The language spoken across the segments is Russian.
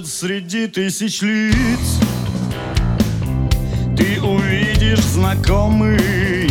Может, среди тысяч лиц ты увидишь знакомый,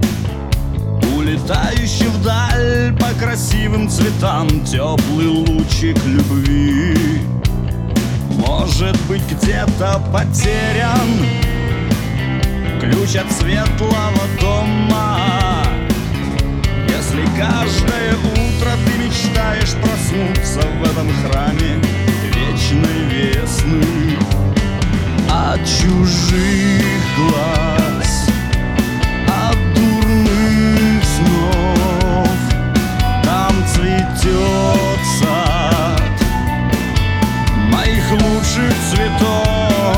улетающий вдаль по красивым цветам теплый лучик любви. Может быть, где-то потерян ключ от светлого дома. Если каждое утро ты мечтаешь проснуться в этом храме вечной весны, от чужих глаз, от дурных снов, там цветет сад моих лучших цветов.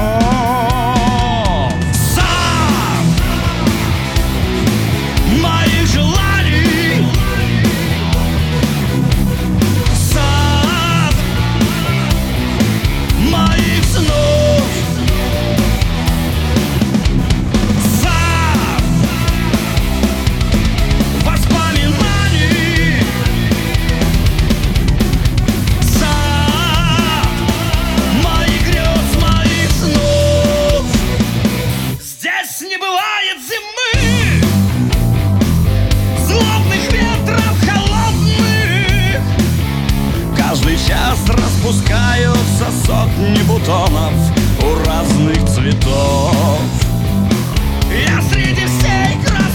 Сад моих желаний, сад моих снов, сад воспоминаний, сад моих грез, моих снов. Здесь не бывает зимы, злобных ветров холодных. Каждый час распускаются сотни бутонов у разных цветов. Я среди всей красоты